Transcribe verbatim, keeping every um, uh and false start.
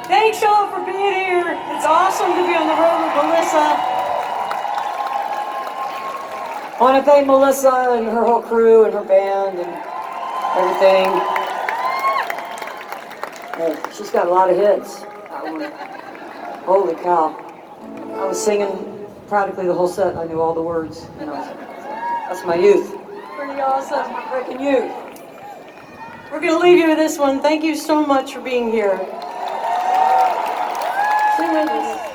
Thanks all for being here. It's awesome to be on the road with Melissa. I want to thank Melissa and her whole crew and her band and everything. Yeah, she's got a lot of hits. Holy cow. I was singing practically the whole set. I knew all the words. You know, that's my youth. Pretty awesome. Freaking youth. We're going to leave you with this one. Thank you so much for being here. Sing with us.